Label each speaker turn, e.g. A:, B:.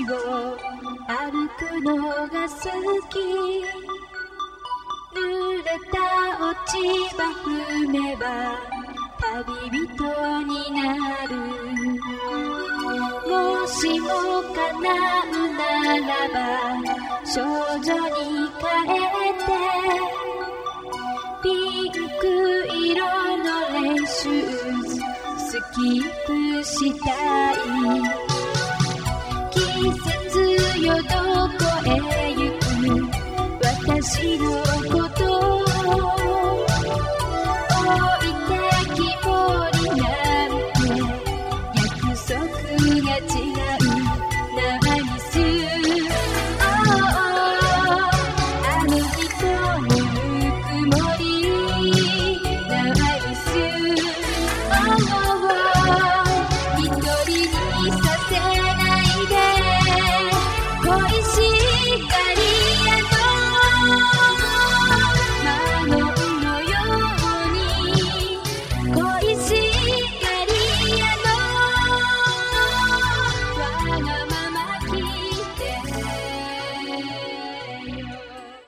A: を歩くのが好き。濡れた落ち葉踏めば旅人になる。もしも叶うならば少女に変えて、ピンク色のレインシューズスキップしたい。